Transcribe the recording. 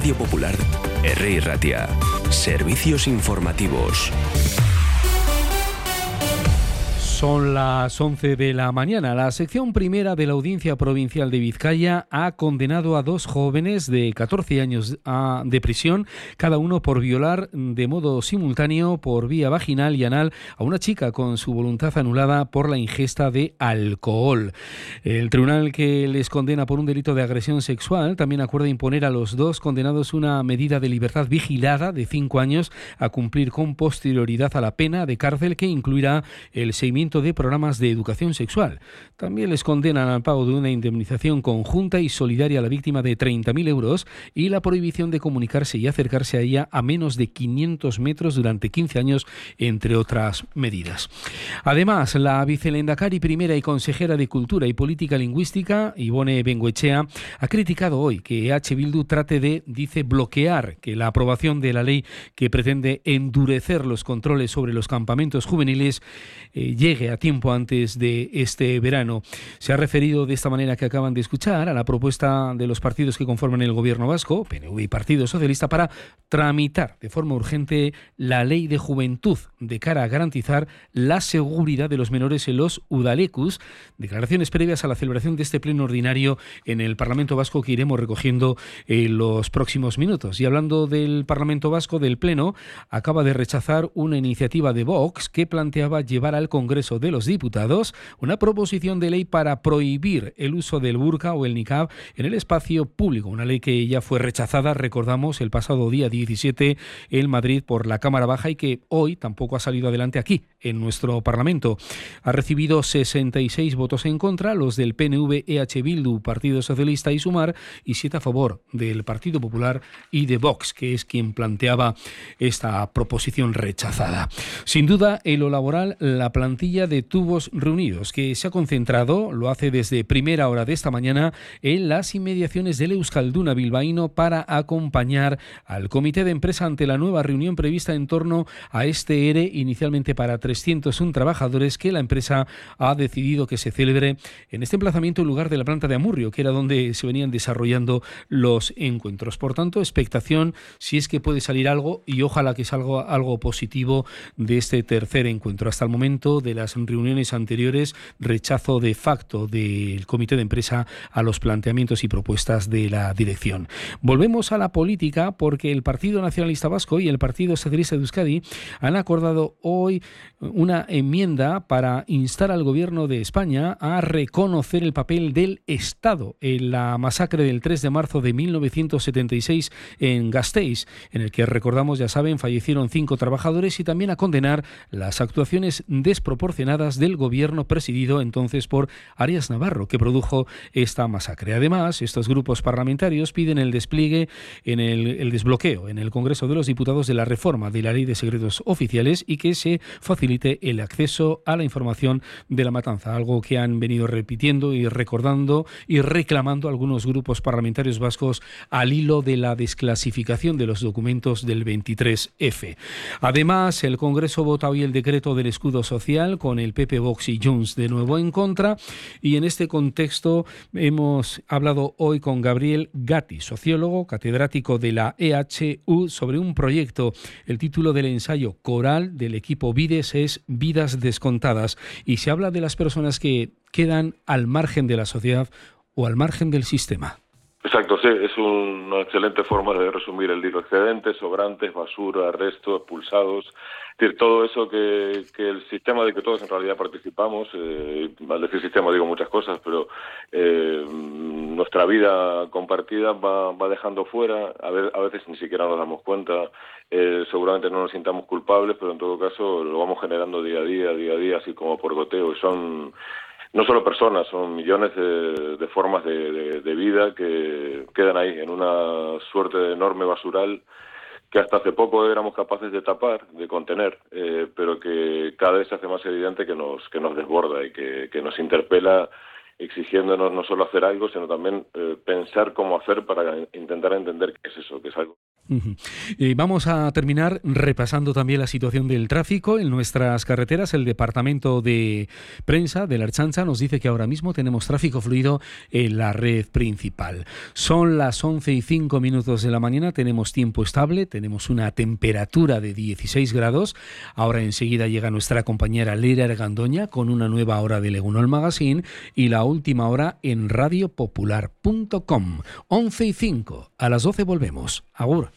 Radio Popular, R. Ratia. Servicios informativos. Son las 11 de la mañana. La sección primera de la Audiencia Provincial de Vizcaya ha condenado a dos jóvenes de 14 años de prisión, cada uno por violar de modo simultáneo por vía vaginal y anal a una chica con su voluntad anulada por la ingesta de alcohol. El tribunal que les condena por un delito de agresión sexual también acuerda imponer a los dos condenados una medida de libertad vigilada de 5 años a cumplir con posterioridad a la pena de cárcel, que incluirá el seguimiento de programas de educación sexual. También les condenan al pago de una indemnización conjunta y solidaria a la víctima de 30.000 euros y la prohibición de comunicarse y acercarse a ella a menos de 500 metros durante 15 años, entre otras medidas. Además, la vicelehendakari primera y consejera de Cultura y Política Lingüística, Ibone Bengoechea, ha criticado hoy que EH Bildu trate de, dice, bloquear que la aprobación de la ley que pretende endurecer los controles sobre los campamentos juveniles llegue a tiempo antes de este verano. Se ha referido de esta manera que acaban de escuchar a la propuesta de los partidos que conforman el gobierno vasco, PNV y Partido Socialista, para tramitar de forma urgente la ley de juventud de cara a garantizar la seguridad de los menores en los udalecus. Declaraciones previas a la celebración de este pleno ordinario en el Parlamento Vasco que iremos recogiendo en los próximos minutos. Y hablando del Parlamento Vasco, del pleno, acaba de rechazar una iniciativa de Vox que planteaba llevar al Congreso de los Diputados una proposición de ley para prohibir el uso del burka o el niqab en el espacio público, una ley que ya fue rechazada, recordamos, el pasado día 17 en Madrid por la Cámara Baja y que hoy tampoco ha salido adelante aquí, en nuestro Parlamento. Ha recibido 66 votos en contra, los del PNV, EH Bildu, Partido Socialista y Sumar, y 7 a favor del Partido Popular y de Vox, que es quien planteaba esta proposición rechazada. Sin duda, en lo laboral, la plantilla de Tubos Reunidos, que se ha concentrado, lo hace desde primera hora de esta mañana, en las inmediaciones del Euskalduna bilbaíno para acompañar al comité de empresa ante la nueva reunión prevista en torno a este ERE, inicialmente para 301 trabajadores, que la empresa ha decidido que se celebre en este emplazamiento en lugar de la planta de Amurrio, que era donde se venían desarrollando los encuentros. Por tanto, expectación si es que puede salir algo, y ojalá que salga algo positivo de este tercer encuentro. Hasta el momento de las reuniones anteriores, rechazo de facto del comité de empresa a los planteamientos y propuestas de la dirección. Volvemos a la política porque el Partido Nacionalista Vasco y el Partido Socialista de Euskadi han acordado hoy una enmienda para instar al Gobierno de España a reconocer el papel del Estado en la masacre del 3 de marzo de 1976 en Gasteiz, en el que, recordamos, ya saben, fallecieron 5 trabajadores, y también a condenar las actuaciones desproporcionadas del gobierno presidido entonces por Arias Navarro, que produjo esta masacre. Además, estos grupos parlamentarios piden el despliegue el desbloqueo en el Congreso de los Diputados de la reforma de la Ley de Secretos Oficiales y que se facilite el acceso a la información de la matanza, algo que han venido repitiendo y recordando y reclamando algunos grupos parlamentarios vascos al hilo de la desclasificación de los documentos del 23F. Además, el Congreso vota hoy el decreto del escudo social, con el PP, Vox y Junts de nuevo en contra, y en este contexto hemos hablado hoy con Gabriel Gatti, sociólogo, catedrático de la EHU, sobre un proyecto. El título del ensayo coral del equipo Vides es Vidas descontadas, y se habla de las personas que quedan al margen de la sociedad o al margen del sistema. Exacto, sí, es una excelente forma de resumir el libro. Excedentes, sobrantes, basura, restos, expulsados, es decir, todo eso que el sistema de que todos en realidad participamos, al decir sistema digo muchas cosas, pero nuestra vida compartida va dejando fuera, a veces ni siquiera nos damos cuenta, seguramente no nos sintamos culpables, pero en todo caso lo vamos generando día a día, así como por goteo, y son no solo personas, son millones de formas de vida que quedan ahí en una suerte de enorme basural que hasta hace poco éramos capaces de tapar, de contener, pero que cada vez se hace más evidente que nos desborda y que nos interpela, exigiéndonos no solo hacer algo, sino también pensar cómo hacer para intentar entender qué es eso, que es algo. Vamos a terminar repasando también la situación del tráfico en nuestras carreteras. El Departamento de Prensa de la Ertzaintza nos dice que ahora mismo tenemos tráfico fluido en la red principal. Son las 11:05 de la mañana, tenemos tiempo estable, tenemos una temperatura de 16 grados. Ahora enseguida llega nuestra compañera Leira Argandoña con una nueva hora de Legunol Magazine y la última hora en radiopopular.com. 11:05, a las 12 volvemos. Agur.